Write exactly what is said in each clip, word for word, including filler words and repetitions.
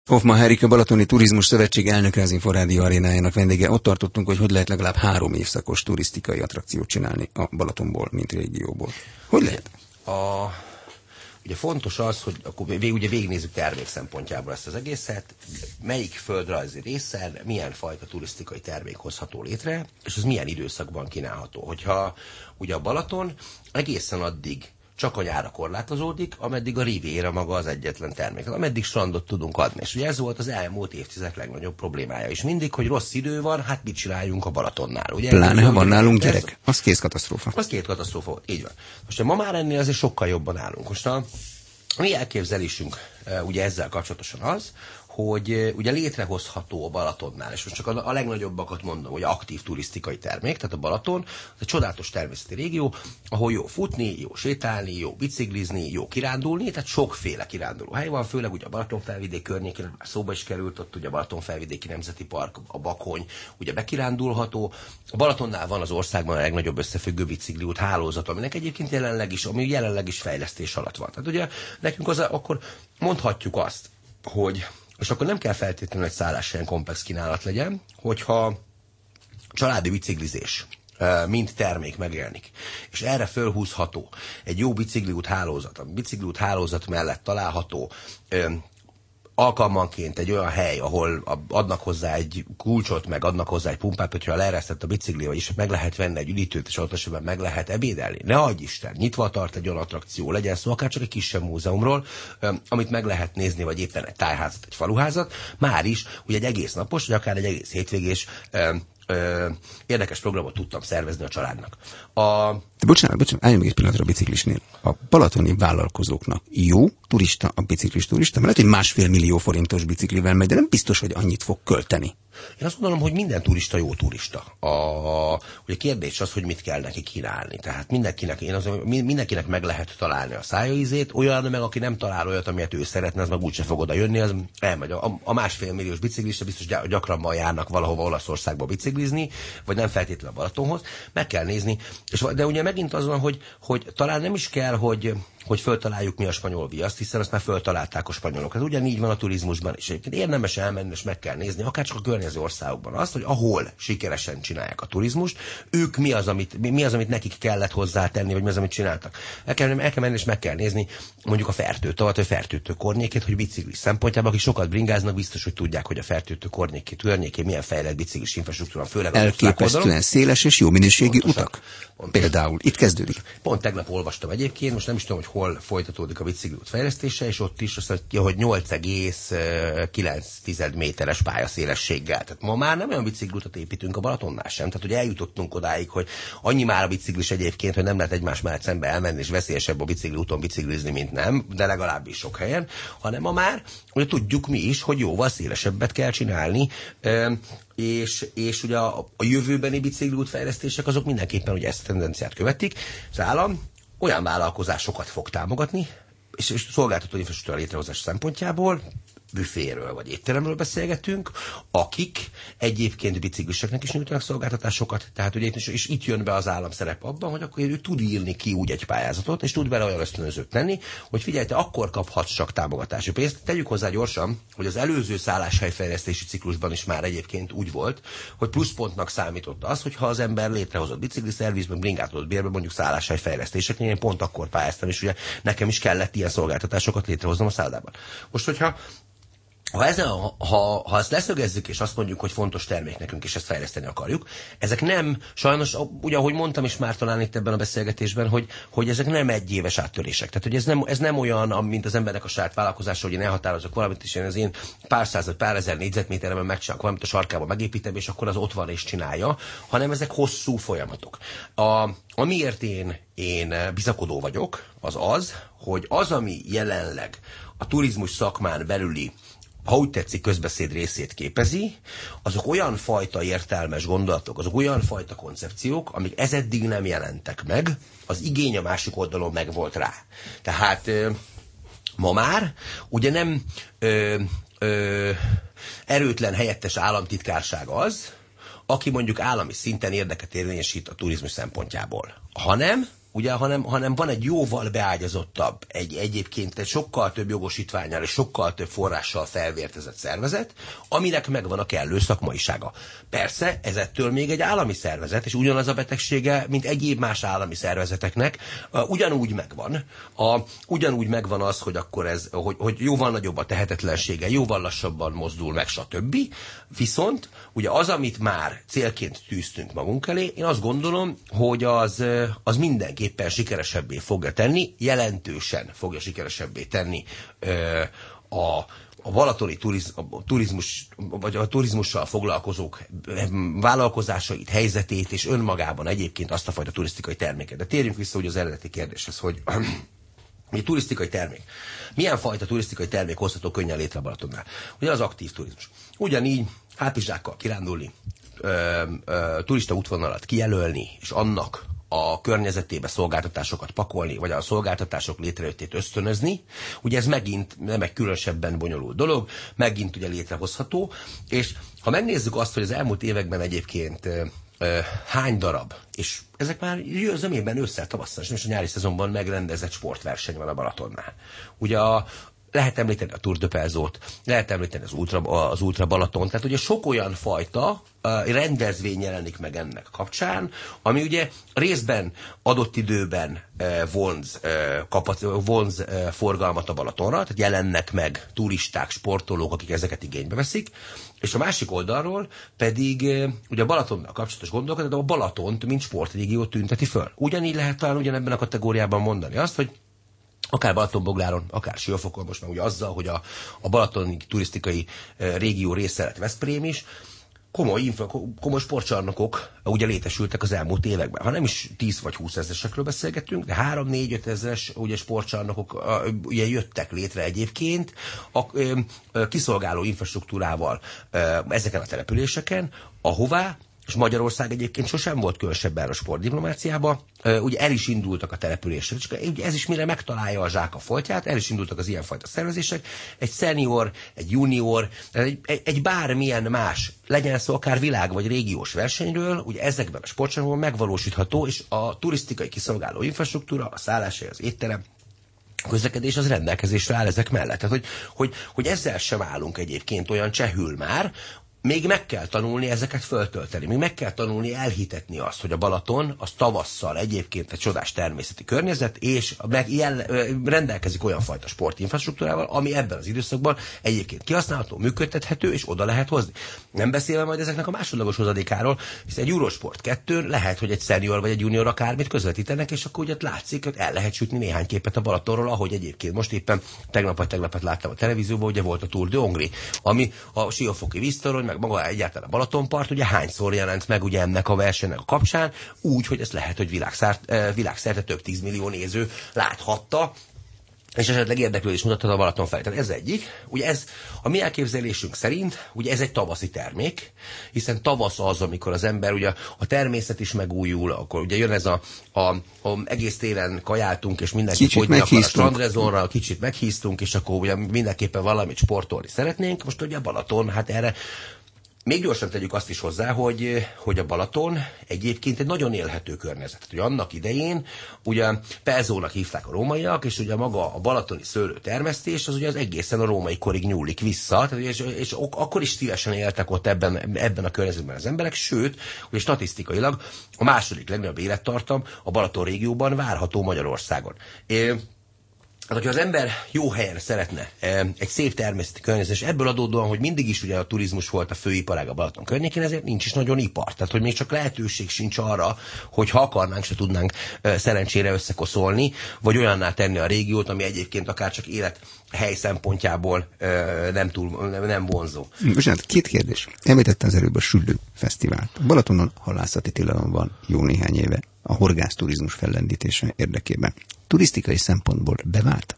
Hoffman Henrike, Balatoni Turizmus Szövetség elnöke, az Inforádió arénájának vendége. Ott tartottunk, hogy hogy lehet legalább három évszakos turisztikai attrakciót csinálni a Balatonból, mint régióból. Hogy lehet? A, ugye fontos az, hogy akkor vég, ugye végignézzük termék szempontjából ezt az egészet, melyik földrajzi részen milyen fajta turisztikai termék hozható létre, és az milyen időszakban kínálható. Hogyha ugye a Balaton egészen addig csak a nyára korlátozódik, ameddig a Riviera maga az egyetlen termék, ameddig strandot tudunk adni. És ugye ez volt az elmúlt évtizedek legnagyobb problémája is mindig, hogy rossz idő van, hát mit csináljunk a Balatonnál. Ugye? Pláne, ha van nálunk gyerek, ez, az kész katasztrófa. Az két katasztrófa volt, így van. Most ma már ennél azért sokkal jobban állunk. Most a mi elképzelésünk ugye ezzel kapcsolatosan az, hogy ugye létrehozható a Balatonnál, és most csak a, a legnagyobbakat mondom, hogy aktív turisztikai termék, tehát a Balaton, az egy csodálatos természeti régió, ahol jó futni, jó sétálni, jó biciklizni, jó kirándulni, tehát sokféle kiránduló hely van, főleg ugye a Balatonfelvidék környékén, már szóba is került ott, ugye a Balatonfelvidéki Nemzeti Park, a Bakony, ugye bekirándulható. A Balatonnál van az országban a legnagyobb összefüggő bicikliút hálózat, aminek egyébként jelenleg is, ami jelenleg is fejlesztés alatt van. Tehát ugye nekünk az, akkor mondhatjuk azt, hogy és akkor nem kell feltétlenül egy szálláshelyen komplex kínálat legyen, hogyha családi biciklizés, mint termék megjelenik, és erre fölhúzható egy jó bicikliút hálózat, a bicikliút hálózat mellett található alkalmanként egy olyan hely, ahol adnak hozzá egy kulcsot, meg adnak hozzá egy pumpát, hogyha leeresztett a bicikli, vagyis meg lehet venni egy üdítőt, és ott esetben meg lehet ebédelni. Ne adj Isten, nyitva tart egy olyan attrakció, legyen szó akár csak egy kisebb múzeumról, amit meg lehet nézni, vagy éppen egy tájházat, egy faluházat, már is, hogy egy egész napos, vagy akár egy egész hétvégés Ö, érdekes programot tudtam szervezni a családnak. A... De bocsánat, bocsánat, álljunk egy pillanatra a biciklisnél. A balatoni vállalkozóknak jó turista, a biciklis turista, mert lehet, hogy másfél millió forintos biciklivel megy, de nem biztos, hogy annyit fog költeni. Én azt gondolom, hogy minden turista jó turista. A, ugye kérdés az, hogy mit kell neki kínálni. Tehát mindenkinek, én az, mindenkinek meg lehet találni a szájaízét, olyan meg, aki nem talál olyat, amilyet ő szeretne, az meg úgyse fog oda jönni, az elmegy. A, a másfél milliós biciklisre biztos gyakranban járnak valahova Olaszországba biciklizni, vagy nem feltétlenül a Balatonhoz. Meg kell nézni. És, de ugye megint az van, hogy, hogy talán nem is kell, hogy hogy föltaláljuk mi a spanyol viaszt, hiszen azt már föltalálták a spanyolok. Ez ugyanígy van a turizmusban is. Érdemes elmenni, és meg kell nézni, akár csak a környező országokban azt, hogy ahol sikeresen csinálják a turizmust, ők mi az, amit, mi az, amit nekik kellett hozzátenni, vagy mi az, amit csináltak. El kell, el kell menni, és meg kell nézni mondjuk a Fertőtavat, vagy Fertőtő környékét, hogy biciklis szempontjából, akik sokat bringáznak, biztos, hogy tudják, hogy a Fertőtő környékét, környékén milyen fejlett biciklis infrastruktúra, főleg elképesztően széles és jó minőségű pontosan, utak. Pontosan. Például itt kezdődik. Pont tegnap olvastam egyébként, most nem is tudom, hogy hol folytatódik a bicikliút fejlesztése, és ott is azt mondja, hogy nyolc egész kilenc méteres pályaszélességgel. Tehát ma már nem olyan bicikliutat építünk a Balatonnál sem. Tehát, hogy eljutottunk odáig, hogy annyi már a biciklis egyébként, hogy nem lehet egymás mellett szembe elmenni, és veszélyesebb a bicikliúton biciklizni, mint nem, de legalábbis sok helyen, hanem ma már, hogy tudjuk mi is, hogy jóval szélesebbet kell csinálni, és, és ugye a, a jövőbeni bicikliút fejlesztések azok mindenképpen ugye ezt a tendenciát követik. Az állam olyan vállalkozásokat fog támogatni, és, és szolgáltató infrastruktúra létrehozás szempontjából, büféről vagy étteremről beszélgetünk, akik egyébként bicikliseknek is nyújtanak szolgáltatásokat, tehát ugye és, és itt jön be az állam szerep abban, hogy akkor ő tud írni ki úgy egy pályázatot, és tud bele olyan ösztönzőt tenni, hogy figyelj, te akkor kaphatsz csak támogatási pénzt. Tegyük hozzá gyorsan, hogy az előző szálláshelyfejlesztési ciklusban is már egyébként úgy volt, hogy pluszpontnak számított az, hogyha az ember létrehozott bicikli szervizben, bringát adott bérbe, mondjuk szálláshelyfejlesztéseknél, én pont akkor pályáztam, és ugye nekem is kellett ilyen szolgáltatásokat létrehoznom a szállodában. Most, hogyha Ha, ezen, ha, ha ezt leszögezzük, és azt mondjuk, hogy fontos termék nekünk, és ezt fejleszteni akarjuk, ezek nem, sajnos, ugye ahogy mondtam is már talán itt ebben a beszélgetésben, hogy, hogy ezek nem egyéves áttörések. Tehát, hogy ez nem, ez nem olyan, mint az embernek a saját vállalkozása, hogy én elhatározok valamit, és én az én pár száz vagy pár ezer négyzetméteremben megcsinálok valamit a sarkában megépítem, és akkor az ott van és csinálja, hanem ezek hosszú folyamatok. A, amiért én, én bizakodó vagyok, az az, hogy az, ami jelenleg a turizmus szakmán belüli, ha úgy tetszik, közbeszéd részét képezi, azok olyan fajta értelmes gondolatok, azok olyan fajta koncepciók, amik ezeddig nem jelentek meg, az igény a másik oldalon meg volt rá. Tehát ö, ma már ugye nem ö, ö, erőtlen helyettes államtitkárság az, aki mondjuk állami szinten érdeket érvényesít a turizmus szempontjából, hanem ugye, hanem, hanem van egy jóval beágyazottabb, egy egyébként egy sokkal több jogosítvánnyal és sokkal több forrással felvértezett szervezet, aminek megvan a kellő szakmaisága. Persze, ez ettől még egy állami szervezet, és ugyanaz a betegsége, mint egyéb más állami szervezeteknek, ugyanúgy megvan. A, ugyanúgy megvan az, hogy akkor ez, hogy, hogy jóval nagyobb a tehetetlensége, jóval lassabban mozdul meg, stb. Viszont, ugye az, amit már célként tűztünk magunk elé, én azt gondolom, hogy az, az mindenképpen sikeresebbé fogja tenni, jelentősen fogja sikeresebbé tenni ö, a, a balatoni turiz, a turizmus, vagy a turizmussal foglalkozók vállalkozásait, helyzetét, és önmagában egyébként azt a fajta turisztikai terméket. De térjünk vissza ugye az eredeti kérdéshez, hogy egy turisztikai termék. Milyen fajta turisztikai termék hozható könnyen létre a Balatonnál? Ugye az aktív turizmus. Ugyanígy hátizsákkal kirándulni, ö, ö, turista útvonalat kijelölni, és annak a környezetébe szolgáltatásokat pakolni, vagy a szolgáltatások létrejöttét ösztönözni. Ugye ez megint nem egy különösebben bonyolult dolog, megint ugye létrehozható, és ha megnézzük azt, hogy az elmúlt években egyébként ö, ö, hány darab, és ezek már zömében ősszel, tavasszal, és a nyári szezonban megrendezett sportverseny van a Balatonnál. Ugye a lehet említeni a Tour de Pelzót, lehet említeni az Ultra, az Ultra Balaton, tehát ugye sok olyan fajta uh, rendezvény jelenik meg ennek kapcsán, ami ugye részben adott időben uh, vonz, uh, kapac, vonz uh, forgalmat a Balatonra, tehát jelennek meg turisták, sportolók, akik ezeket igénybe veszik, és a másik oldalról pedig uh, ugye a Balatonnal kapcsolatos gondolkodat, de a Balatont, mint sportrégiót tünteti föl. Ugyanígy lehet talán ugyanebben a kategóriában mondani azt, hogy akár Balatonbogláron, akár Siófokon, most már ugye azzal, hogy a, a balatoni turisztikai e, régió része lett Veszprém is, komoly, infra, komoly sportcsarnokok ugye létesültek az elmúlt években. Ha nem is tíz vagy húsz ezeresekről beszélgetünk, de három négy öt ezeres ugye sportcsarnokok a, ugye jöttek létre egyébként a, a, a kiszolgáló infrastruktúrával a, ezeken a településeken, ahová, és Magyarország egyébként sosem volt különösebben a sportdiplomáciába, ugye el is indultak a települések, csak ez is mire megtalálja a zsák a foltját, el is indultak az ilyenfajta szervezések, egy senior, egy junior, egy, egy, egy bármilyen más, legyen szó akár világ vagy régiós versenyről, ugye ezekben a sportcsarnokban megvalósítható, és a turisztikai kiszolgáló infrastruktúra, a szálláshely, az étterem, a közlekedés az rendelkezésre áll ezek mellett. Tehát, hogy, hogy, hogy ezzel sem állunk egyébként olyan csehül már, még meg kell tanulni ezeket föltölteni, még meg kell tanulni elhitetni azt, hogy a Balaton az tavasszal egyébként egy csodás természeti környezet, és meg jel, rendelkezik olyan fajta sportinfrastruktúrával, ami ebben az időszakban egyébként kihasználható, működtethető, és oda lehet hozni. Nem beszélve majd ezeknek a másodlagos hozadékáról, hiszen egy Eurosport kettőn lehet, hogy egy senior vagy egy junior akármit közvetítenek, és akkor ugye látszik, hogy el lehet sütni néhány képet a Balatonról, ahogy egyébként most éppen tegnap vagy tegnapot láttam a televízióban, ugye volt a Tour de Hongrie, ami a siófoki víztorony, meg maga egyáltalán a Balatonpart, ugye hányszor jelent meg ugye ennek a versenynek a kapcsán, úgy, hogy ez lehet, hogy világszerte, világszerte több tízmillió néző láthatta, és esetleg érdeklődést mutatta a Balaton felé. Tehát ez egyik. Ugye ez a mi elképzelésünk szerint, ugye ez egy tavaszi termék, hiszen tavasz az, amikor az ember, ugye a természet is megújul, akkor ugye jön ez a, a, a egész télen kajáltunk, és mindenki fogyni akar a strandrezonra, kicsit meghíztunk, és akkor ugye mindenképpen valamit sportolni szeretnénk. Most ugye a Balaton, hát erre még gyorsan tegyük azt is hozzá, hogy, hogy a Balaton egyébként egy nagyon élhető környezet. Ugye annak idején ugye Pelzónak hívták a rómaiak, és ugye maga a balatoni szőlőtermesztés az ugye az egészen a római korig nyúlik vissza, tehát, és, és akkor is szívesen éltek ott ebben, ebben a környezetben az emberek, sőt, ugye statisztikailag a második legnagyobb élettartam a Balaton régióban várható Magyarországon. É, Hát, hogyha az ember jó helyen szeretne egy szép természeti környezet, és ebből adódóan, hogy mindig is ugye a turizmus volt a főiparág a Balaton környékén, ezért nincs is nagyon ipar. Tehát, hogy még csak lehetőség sincs arra, hogy ha akarnánk, se tudnánk szerencsére összekoszolni, vagy olyanná tenni a régiót, ami egyébként akár csak élethely szempontjából nem túl, nem vonzó. Bocsánat, két kérdés. Említettem az előbb a Süllő Fesztivált. A Balatonon halászati tilalom van jó néhány éve a horgászturizmus fellendítése érdekében. Turisztikai szempontból bevált?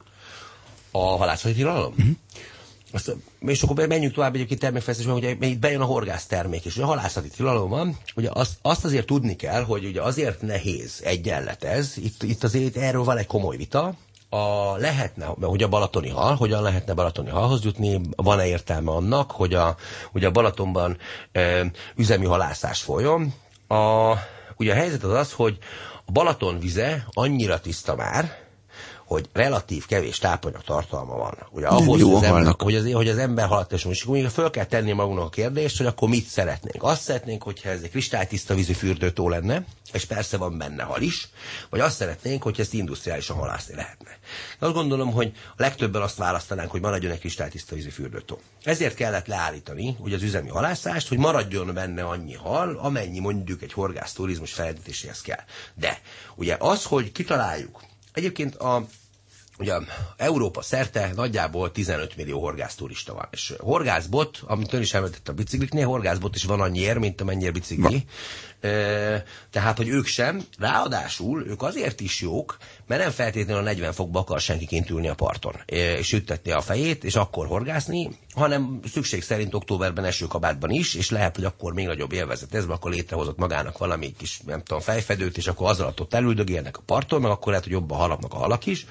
A halászati tilalom? Uh-huh. Azt, és akkor menjünk tovább egyébként termékfejlesztésben, hogy itt bejön a horgász termék, és ugye a halászati tilalom van, ugye azt, azt azért tudni kell, hogy ugye azért nehéz egyenlet ez, itt, itt azért erről van egy komoly vita, a, lehetne, hogy a balatoni hal, hogyan lehetne balatoni halhoz jutni, van-e értelme annak, hogy a, ugye a Balatonban e, üzemi halászás folyjon. A, ugye a helyzet az az, hogy A Balaton vize annyira tiszta már, hogy relatív kevés tápanyag tartalma van. Ugye ahhoz, hogy az, ember, hogy, az, hogy az ember halat és most föl kell tenni magunknak a kérdést, hogy akkor mit szeretnénk. Azt szeretnénk, hogyha ez egy kristálytiszta vízű fürdőtó lenne, és persze van benne hal is, vagy azt szeretnénk, hogy ezt industriálisan halászni lehetne. Azt gondolom, hogy a legtöbben azt választanánk, hogy maradjon egy kristálytiszta vízű fürdőtó. Ezért kellett leállítani ugye az üzemi halászást, hogy maradjon benne annyi hal, amennyi mondjuk egy horgászturizmus fellendítéséhez kell. De ugye az, hogy kitaláljuk, egyébként a ugye Európa szerte nagyjából tizenöt millió horgászturista van. És horgászbot, amit ön is említett a bicikliknél, horgászbot is van annyiért, mint amennyire bicikli. E, tehát, hogy ők sem. Ráadásul ők azért is jók, mert nem feltétlenül a negyven fokba akar senki kint ülni a parton, és üttetni a fejét, és akkor horgászni, hanem szükség szerint októberben esőkabátban is, és lehet, hogy akkor még nagyobb élvezet ez, akkor létrehozott magának valami kis, nem tudom, fejfedőt, és akkor az alatt ott elüldögélnek a parton, meg akkor lehet, hogy jobban halapnak a halak is.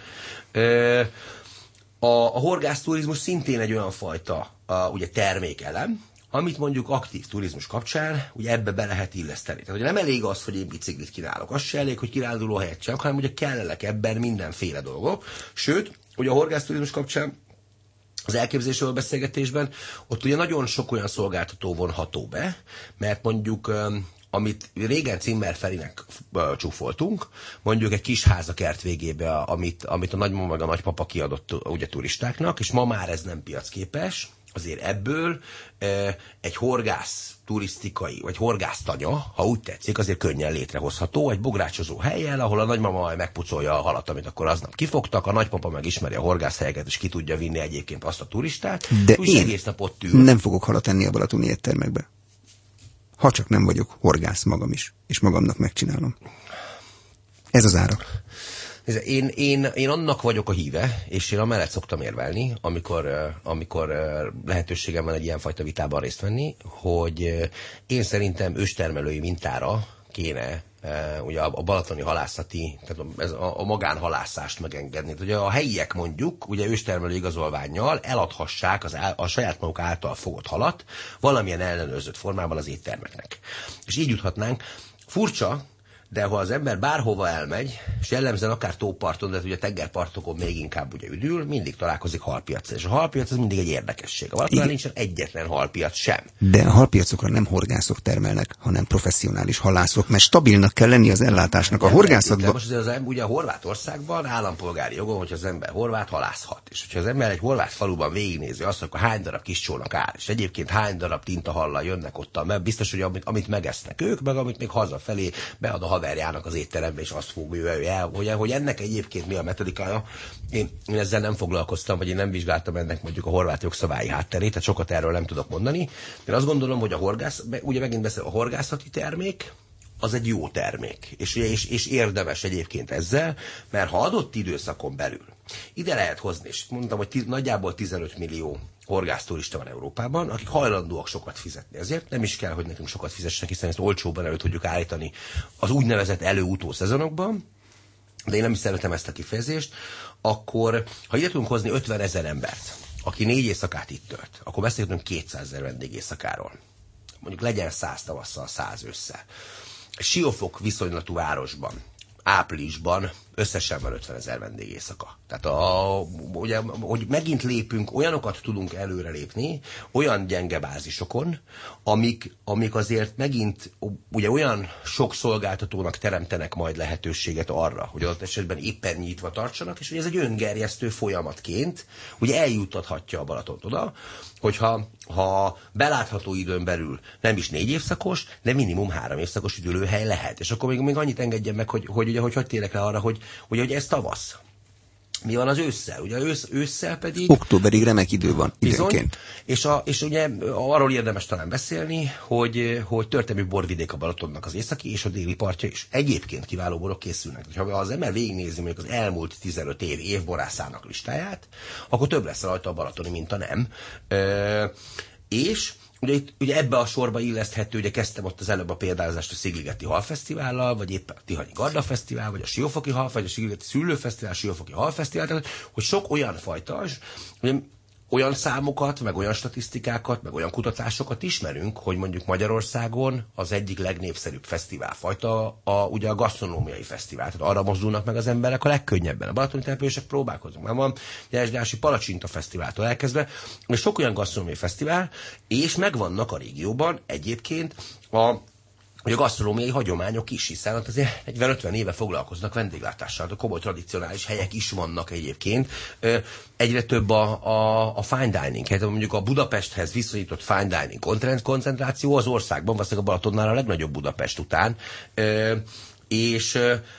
A, a horgászturizmus szintén egy olyan fajta a, ugye termékelem, amit mondjuk aktív turizmus kapcsán ugye ebbe be lehet illeszteni. Tehát ugye nem elég az, hogy én biciklit kínálok, az se elég, hogy kiránduló helyet csinálok, hanem ugye kellelek ebben mindenféle dolgok. Sőt, ugye a horgászturizmus kapcsán az elképzelésről beszélgetésben ott ugye nagyon sok olyan szolgáltató vonható be, mert mondjuk amit régen Zimmer Ferinek csúfoltunk, mondjuk egy kis ház a kert végébe, amit, amit a nagymama meg a nagypapa kiadott ugye turistáknak, és ma már ez nem piacképes, azért ebből e, egy horgász turisztikai, vagy horgásztanya, ha úgy tetszik, azért könnyen létrehozható, egy bográcsozó helyen, ahol a nagymama majd megpucolja a halat, amit akkor aznap kifogtak, a nagypapa meg ismeri a horgászhelyeket, és ki tudja vinni egyébként azt a turistát. De én egész nap ott ül. Nem fogok halat enni a balatoni éttermekbe. Ha csak nem vagyok horgász magam is, és magamnak megcsinálom. Ez az ára. Én, én, én annak vagyok a híve, és én amellett szoktam érvelni, amikor, amikor lehetőségem van egy ilyenfajta vitában részt venni, hogy én szerintem őstermelői mintára kéne ugye a balatoni halászati, tehát ez a, a magánhalászást megengedni. Ugye a helyiek mondjuk, ugye őstermelő igazolvánnyal eladhassák az, a saját maguk által fogott halat valamilyen ellenőrzött formában az éttermeknek. És így juthatnánk. Furcsa, de ha az ember bárhova elmegy, és jellemzően akár tóparton, de ugye tengerpartokon még inkább ugye üdül, mindig találkozik halpiaccal. És a halpiac az mindig egy érdekesség. A Balatonál nincsen egyetlen halpiac sem. De a halpiacokra nem horgászok termelnek, hanem professzionális halászok, mert stabilnak kell lenni az ellátásnak. A horgászatban... Most az, ugye a Horvátországban állampolgári jogon, hogy az ember horvát halászhat. És hogyha az ember egy horvát faluban végignézi azt, akkor hány darab kis csónak áll, és egyébként hány darab tintahallal jönnek ott, mert biztos, hogy amit, amit megesznek ők, meg amit még hazafelé bead a haverjának az étterembe, és azt fogja ő el, hogy, hogy ennek egyébként mi a metodikája. Én, én ezzel nem foglalkoztam, vagy én nem vizsgáltam ennek mondjuk a horvát jogszabályi hátterét, tehát sokat erről nem tudok mondani. Én azt gondolom, hogy a horgász, ugye megint beszél, a horgászati termék, az egy jó termék, és, és, és érdemes egyébként ezzel, mert ha adott időszakon belül ide lehet hozni, és mondtam, hogy tiz, nagyjából tizenöt millió horgászturista van Európában, akik hajlandóak sokat fizetni. Ezért nem is kell, hogy nekünk sokat fizessenek, hiszen ezt olcsóban elő tudjuk állítani az úgynevezett elő-utó szezonokban, de én nem is szeretem ezt a kifejezést, akkor ha ide tudunk hozni ötvenezer embert, aki négy éjszakát itt tölt, akkor beszélhetünk kétszázezer vendég éjszakáról. Mondjuk legyen száz tavasszal, száz ősszel. Siófok viszonylatú városban, áprilisban összesen van ötvenezer vendég éjszaka. Tehát a, ugye, hogy megint lépünk, olyanokat tudunk előrelépni, olyan gyenge bázisokon, amik, amik azért megint ugye olyan sok szolgáltatónak teremtenek majd lehetőséget arra, hogy adott esetben éppen nyitva tartsanak, és hogy ez egy öngerjesztő folyamatként ugye eljuttathatja a Balatont oda, hogyha ha belátható időn belül nem is négy évszakos, de minimum három évszakos üdülőhely lehet. És akkor még, még annyit engedjen meg, hogy hogy, ugye, hogy, hogy térek le arra, hogy, hogy, hogy ez tavasz. Mi van az ősszel? Ugye ősz, ősszel pedig... Októberig remek idő van, bizony, időnként. És, a, és ugye arról érdemes talán beszélni, hogy, hogy történelmi borvidék a Balatonnak az északi és a déli partja is. Egyébként kiváló borok készülnek. Ha az ember végignézi mondjuk az elmúlt tizenöt év évborászának listáját, akkor több lesz rajta a balatoni, mint a nem. E, és... Ugye, itt, ugye ebbe a sorba illeszthető, ugye kezdtem ott az előbb a példázást a Szigligeti Halfesztivállal, vagy éppen a Tihanyi Garda Fesztivál, vagy a Siófoki Halfesztivál, vagy a Szigligeti Szüllőfesztivál, a Siófoki Halfesztivál, tehát hogy sok olyan fajta, ugye, olyan számokat, meg olyan statisztikákat, meg olyan kutatásokat ismerünk, hogy mondjuk Magyarországon az egyik legnépszerűbb fesztiválfajta a, ugye a gasztronómiai fesztivál. Tehát arra mozdulnak meg az emberek a legkönnyebben. A balatoni települések próbálkoznak. Már van Nyesdási Palacsinta fesztiváltól elkezdve, és sok olyan gasztronómiai fesztivál, és megvannak a régióban egyébként a hogy a gasztronómiai hagyományok is, hiszen hát azért negyven-ötven éve foglalkoznak vendéglátással, de komoly tradicionális helyek is vannak egyébként. Egyre több a, a, a fine dining, hát mondjuk a Budapesthez viszonyított fine dining koncentráció az országban, valószínűleg a Balatonnál a legnagyobb Budapest után, és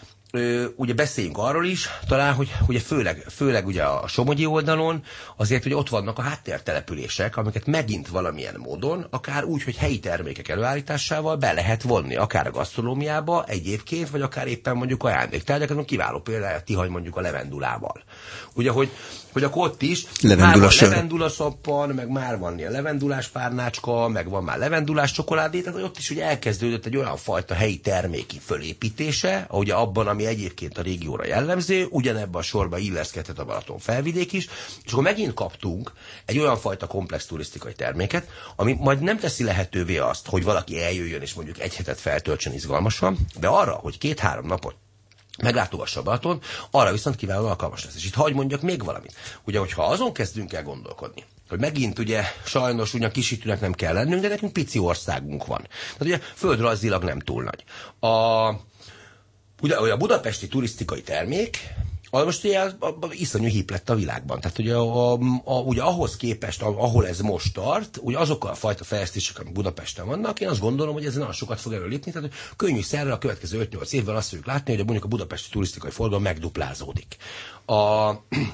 Ö, ugye beszéljünk arról is, talán, hogy ugye főleg, főleg ugye a somogyi oldalon azért ugye ott vannak a háttértelepülések, amiket megint valamilyen módon, akár úgy, hogy helyi termékek előállításával be lehet vonni, akár a gasztronómiába egyébként, vagy akár éppen mondjuk ajándéktárgyakat, kiváló példája Tihany mondjuk a levendulával. Ugye, hogy, hogy akkor ott is már van levendulaszappan, meg már van ilyen levendulás párnácska, meg van már levendulás csokoládé, tehát ott is ugye elkezdődött egy olyan fajta helyi terméki fölépítése, ugye abban, ami egyébként a régióra jellemző, ugyanebben a sorba illeszkedhet a Balaton felvidék is, és akkor megint kaptunk egy olyan fajta komplex turisztikai terméket, ami majd nem teszi lehetővé azt, hogy valaki eljöjjön és mondjuk egy hetet feltöltsön izgalmasan, de arra, hogy két-három napot meglátogassa a Balaton, arra viszont kiválóan alkalmas lesz. És itt hagy mondjak még valamit. Ugye, hogyha azon kezdünk el gondolkodni, hogy megint ugye sajnos ugyan kisítőnek nem kell lennünk, de nekünk pici országunk van. Tehát ugye földrajzilag nem túl nagy. A Ugye a budapesti turisztikai termék, most ugye az, az iszonyú híp lett a világban. Tehát ugye, a, a, ugye ahhoz képest, ahol ez most tart, ugye azokkal a fajta fejlesztések, amik Budapesten vannak, én azt gondolom, hogy ez nagyon sokat fog előlépni. Tehát hogy könnyű szerre a következő öt-nyolc évvel azt fogjuk látni, hogy mondjuk a budapesti turisztikai forgalom megduplázódik. A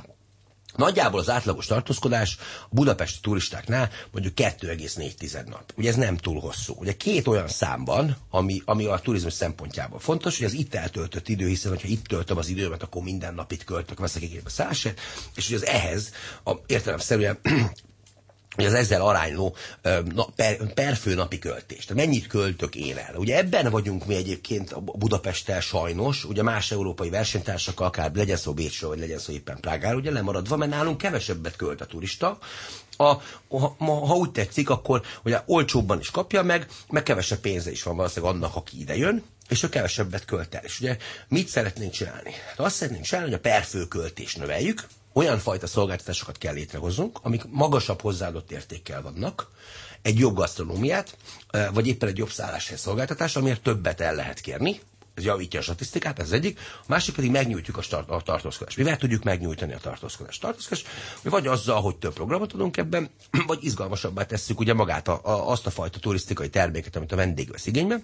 Nagyjából az átlagos tartózkodás a budapesti turistáknál mondjuk kettő egész négy nap. Ugye ez nem túl hosszú. Ugye két olyan számban, ami, ami a turizmus szempontjából fontos, hogy az itt eltöltött idő, hiszen hogyha itt töltöm az időmet, akkor minden nap itt költök, veszek igénybe szállásért, és hogy az ehhez a, értelemszerűen hogy az ezzel arányló na, per, per fő napi költés. Tehát mennyit költök én el? Ugye ebben vagyunk mi egyébként a Budapesttel sajnos, ugye más európai versenytársakkal, akár legyen szó Bécsről, vagy legyen szó éppen Prágáról, ugye lemaradva, mert nálunk kevesebbet költ a turista. A, ha, ha úgy tetszik, akkor ugye olcsóbban is kapja meg, meg kevesebb pénze is van valószínűleg annak, aki ide jön, és ő kevesebbet költ el. És ugye mit szeretnénk csinálni? Hát azt szeretnénk csinálni, hogy a per fő költést növeljük, olyan fajta szolgáltatásokat kell létrehoznunk, amik magasabb hozzáadott értékkel vannak, egy jobb gasztronómiát, vagy éppen egy jobb szálláshely szolgáltatás, amiért többet el lehet kérni, ez javítja a statisztikát, ez az egyik, a másik pedig megnyújtjuk a, start, a tartózkodást. Mivel tudjuk megnyújtani a tartózkodást? Tartózkodás, vagy azzal, hogy több programot adunk ebben, vagy izgalmasabbá tesszük ugye magát a, a, azt a fajta turisztikai terméket, amit a vendég vesz igénybe.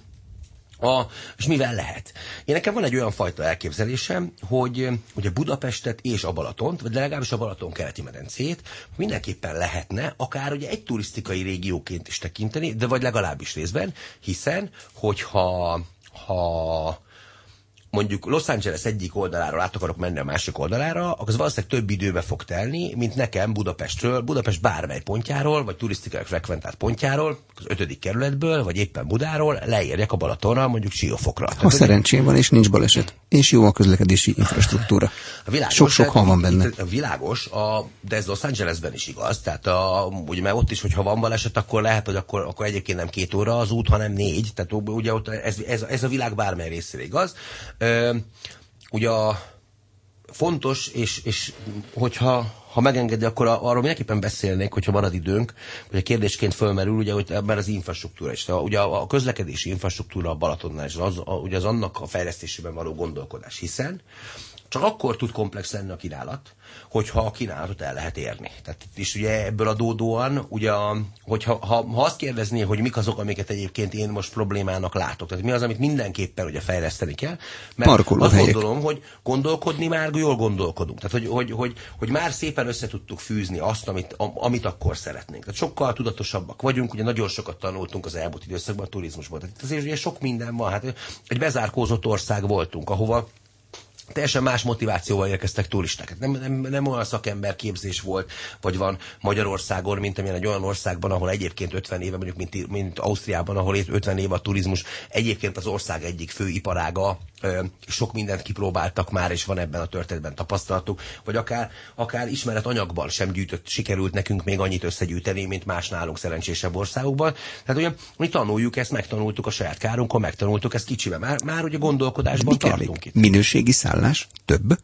A, és mivel lehet? Én nekem van egy olyan fajta elképzelésem, hogy ugye Budapestet és a Balatont, vagy legalábbis a Balaton keleti medencét mindenképpen lehetne akár ugye egy turisztikai régióként is tekinteni, de vagy legalábbis részben, hiszen hogyha ha mondjuk Los Angeles egyik oldaláról át akarok menni a másik oldalára, akkor az valószínűleg több időbe fog telni, mint nekem Budapestről, Budapest bármely pontjáról, vagy turisztikai frekventált pontjáról, az ötödik kerületből, vagy éppen Budáról leérjek a Balatonra, mondjuk Siófokra. Ha szerencsém van, és nincs baleset, és jó a közlekedési infrastruktúra. Sok-sok hal van benne. A világos, a, de ez Los Angelesben is igaz, tehát a, ugye mert ott is, hogyha van baleset, akkor lehet, hogy akkor, akkor egyébként nem két óra az út, hanem négy, tehát ugye ott ez, ez, ez a világ bármely részére igaz. Uh, ugye a fontos, és, és hogyha ha megengedi, akkor a, arról mindenképpen beszélnék, hogyha van az időnk, hogy a kérdésként fölmerül, ugye, hogy ebben az infrastruktúra is. Ugye a közlekedési infrastruktúra a Balatonnál is, az, a, ugye az annak a fejlesztésében való gondolkodás, hiszen csak akkor tud komplex lenni a kínálat, hogyha a kínálatot el lehet érni. Tehát itt is ugye ebből adódóan, ugye, hogyha, ha, ha azt kérdezné, hogy mik azok, amiket egyébként én most problémának látok, tehát mi az, amit mindenképpen ugye fejleszteni kell, mert azt helyek. Gondolom, hogy gondolkodni már jól gondolkodunk. Tehát, hogy, hogy, hogy, hogy már szépen össze tudtuk fűzni azt, amit, amit akkor szeretnénk. Tehát sokkal tudatosabbak vagyunk, ugye nagyon sokat tanultunk az elmúlt időszakban a turizmusban. Tehát azért ugye sok minden van. Hát egy bezárkózott ország voltunk, ahova teljesen más motivációval érkeztek turisták. Nem, nem, nem olyan szakemberképzés volt, vagy van Magyarországon, mint amilyen egy olyan országban, ahol egyébként ötven éve, mondjuk mint, mint Ausztriában, ahol ötven éve a turizmus egyébként az ország egyik fő iparága, sok mindent kipróbáltak már, és van ebben a történetben tapasztalatuk, vagy akár, akár ismeretanyagban sem gyűjtött, sikerült nekünk még annyit összegyűjteni, mint más nálunk szerencsésebb országokban. Tehát ugye mi tanuljuk ezt, megtanultuk a saját kárunkon, megtanultuk ezt kicsiben. Már, már ugye gondolkodásban tartunk itt. Minőségi szállás több?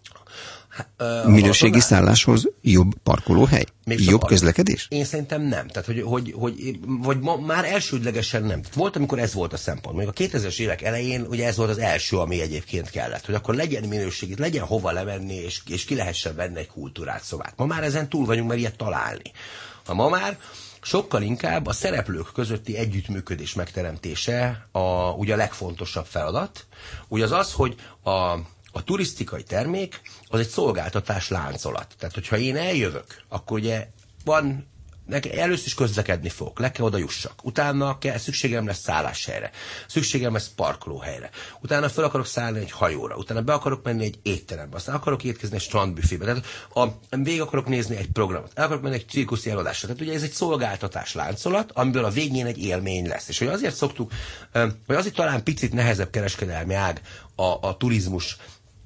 Uh, Minőségi szálláshoz jobb parkolóhely? Még jobb parkoló. Közlekedés? Én szerintem nem. Tehát, hogy, hogy, hogy vagy ma, már elsődlegesen nem. Volt, amikor ez volt a szempont. Még a kétezres évek elején ugye ez volt az első, ami egyébként kellett. Hogy akkor legyen minőségi, legyen hova lemenni, és, és ki lehessen venni egy kultúrát szobát. Ma már ezen túl vagyunk, mert ilyet találni. Ha ma már sokkal inkább a szereplők közötti együttműködés megteremtése a, ugye a legfontosabb feladat. Ugye az az, hogy a A turisztikai termék az egy szolgáltatás láncolat. Tehát, hogyha én eljövök, akkor ugye van, először is közlekedni fogok, le kell oda jussak. Utána kell, szükségem lesz szálláshelyre, szükségem lesz parkolóhelyre. Utána fel akarok szállni egy hajóra, utána be akarok menni egy étterembe, aztán akarok étkezni egy strandbüfébe. Tehát a, végig akarok nézni egy programot, el akarok menni egy cirkuszi előadásra. Tehát ugye ez egy szolgáltatás láncolat, amiből a végén egy élmény lesz. És hogy azért szoktuk, vagy azért talán picit nehezebb kereskedelmi ág a, a turizmus,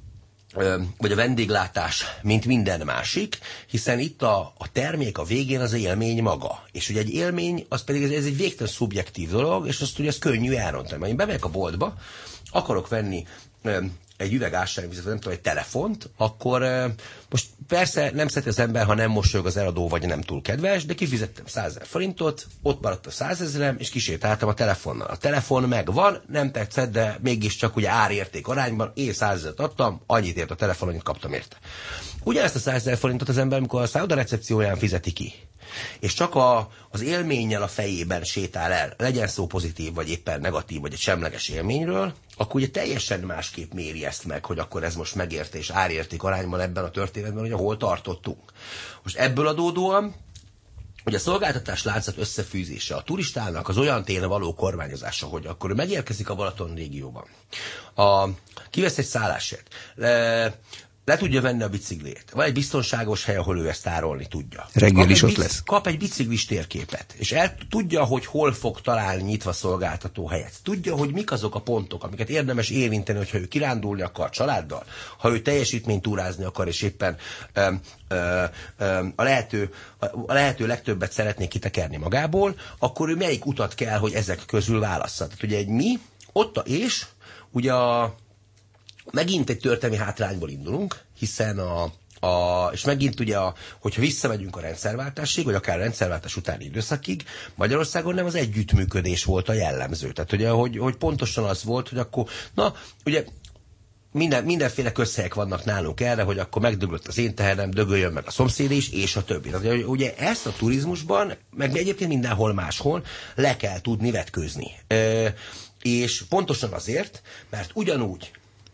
vagy a vendéglátás, mint minden másik, hiszen itt a, a termék a végén az élmény maga. És ugye egy élmény, az pedig ez, ez egy végtelen szubjektív dolog, és azt ugye az könnyű elrontani. Mert én bemegyek a boltba, akarok venni egy üveg ásványvizet, vagy nem tudom, egy telefont, akkor most persze nem szereti az ember, ha nem mosolyog az eladó, vagy nem túl kedves, de kifizettem százezer forintot, ott maradt a százezrem, és kisétáltam a telefonnal. A telefon megvan, nem tetszett, de mégiscsak ugye árérték arányban, én százezret adtam, annyit ért a telefon, annyit kaptam érte. Ugyanezt a százezer forintot az ember, amikor a szálloda recepcióján fizeti ki, és csak a, az élménnyel a fejében sétál el, legyen szó pozitív, vagy éppen negatív, vagy egy semleges élményről, akkor ugye teljesen másképp méri ezt meg, hogy akkor ez most megérte és árérték arányban ebben a történetben, hogy hol tartottunk. Most ebből adódóan, hogy a szolgáltatás láncot összefűzése a turistának az olyan téren való kormányozása, hogy akkor ő megérkezik a Balaton régióban, a, kivesz egy szálláshelyet, le, le tudja venni a biciklét. Van egy biztonságos hely, ahol ő ezt tárolni tudja. Reggel is ott lesz. Kap egy biciklis térképet, és el tudja, hogy hol fog találni nyitva szolgáltató helyet. Tudja, hogy mik azok a pontok, amiket érdemes érinteni, hogyha ő kirándulni akar családdal, ha ő teljesítménytúrázni akar, és éppen ö, ö, ö, a, lehető, a lehető legtöbbet szeretné kitekerni magából, akkor ő melyik utat kell, hogy ezek közül válassza. Tehát ugye egy mi, ott a, és ugye a megint egy történelmi hátrányból indulunk, hiszen a, a, és megint ugye, a, hogyha visszamegyünk a rendszerváltásig, vagy akár a rendszerváltás utáni időszakig, Magyarországon nem az együttműködés volt a jellemző. Tehát ugye, hogy, hogy pontosan az volt, hogy akkor, na, ugye minden, mindenféle közhelyek vannak nálunk erre, hogy akkor megdöglött az én teherem, dögöljön meg a szomszéd is, és a többi. Tehát, ugye ezt a turizmusban, meg egyébként mindenhol máshol le kell tudni vetkőzni. E, és pontosan azért, mert ugyanúgy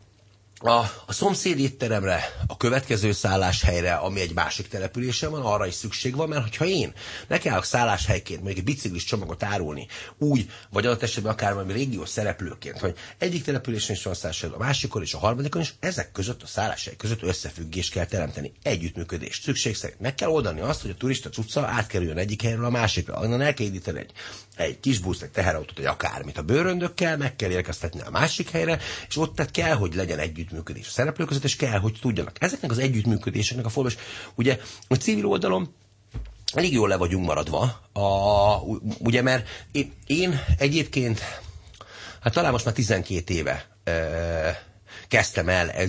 A, a szomszéd étteremre, a következő szálláshelyre, ami egy másik településen van, arra is szükség van, mert hogyha én nekiállok szálláshelyként mondjuk egy biciklis csomagot árulni, úgy, vagy adott esetben akár valami régiós szereplőként, hogy egyik településen is van szálláshely, a másikon és a harmadikon is, ezek között a szálláshely között összefüggést kell teremteni, együttműködést. Szükség szerint meg kell oldani azt, hogy a turista cucca átkerüljön egyik helyről a másikra, onnan el kell indítani egy, egy kis buszt, egy teherautót, egy akármit a bőröndökkel, meg kell érkeztetni a másik helyre, és ott tehát kell, hogy legyen együttműködés a szereplők között, és kell, hogy tudjanak. Ezeknek az együttműködéseknek a formás, ugye a civil oldalon elég jól le vagyunk maradva, a, ugye, mert én, én egyébként, hát talán most már tizenkét éve e, kezdtem el ez,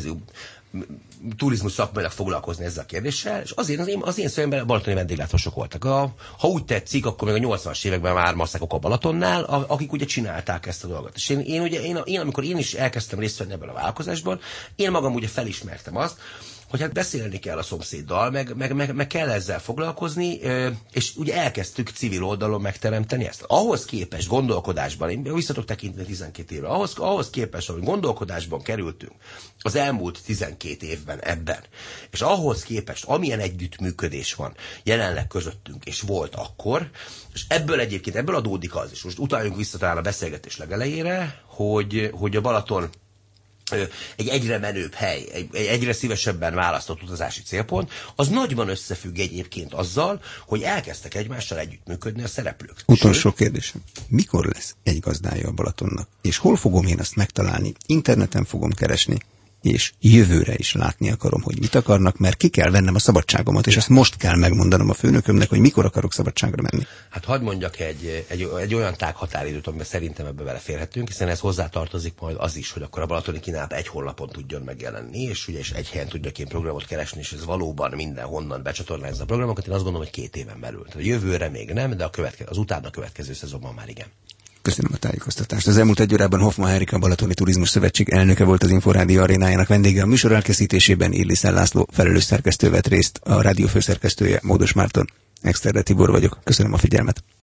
turizmus szakmailag foglalkozni ezzel a kérdéssel, és azért az én, az én szememben balatoni vendéglátósok voltak. A, ha úgy tetszik, akkor még a nyolcvanas években már maszekok a Balatonnál, a, akik ugye csinálták ezt a dolgot. És én, én ugye, én, én, amikor én is elkezdtem részt venni ebben a vállalkozásban, én magam ugye felismertem azt, hogy hát beszélni kell a szomszéddal, meg, meg, meg, meg kell ezzel foglalkozni, és ugye elkezdtük civil oldalon megteremteni ezt. Ahhoz képest gondolkodásban, én visszatok tekinteni tizenkét évre, ahhoz, ahhoz képest, hogy gondolkodásban kerültünk az elmúlt tizenkét évben ebben, és ahhoz képest, amilyen együttműködés van jelenleg közöttünk, és volt akkor, és ebből egyébként, ebből adódik az is, most utaljunk vissza talán a beszélgetés legelejére, hogy, hogy a Balaton egy egyre menőbb hely, egy, egy egyre szívesebben választott utazási célpont, az nagyban összefügg egyébként azzal, hogy elkezdtek egymással együttműködni a szereplők. Utolsó kérdésem. Mikor lesz egy gazdája a Balatonnak? És hol fogom én azt megtalálni? Interneten fogom keresni, és jövőre is látni akarom, hogy mit akarnak, mert ki kell vennem a szabadságomat, és ezt most kell megmondanom a főnökömnek, hogy mikor akarok szabadságra menni. Hát hadd mondjak egy, egy, egy olyan tág határidőt, amiben szerintem ebbe beleférhetünk, hiszen ez hozzátartozik majd az is, hogy akkor a balatoni kínálat egy honlapon tudjon megjelenni, és ugye és egy helyen tudjak én programot keresni, és ez valóban mindenhonnan becsatornázza a programokat. Én azt gondolom, hogy két éven belül. Tehát a jövőre még nem, de a következő, az utána következő szezonban már igen. Köszönöm a tájékoztatást. Az elmúlt egy órában Hoffmann Henrika Balatoni Turizmus Szövetség elnöke volt az Inforádió arénájának vendége. A műsor elkészítésében Illiszel László felelős szerkesztő vett részt, a rádió főszerkesztője Módos Márton. Exterde Tibor vagyok. Köszönöm a figyelmet.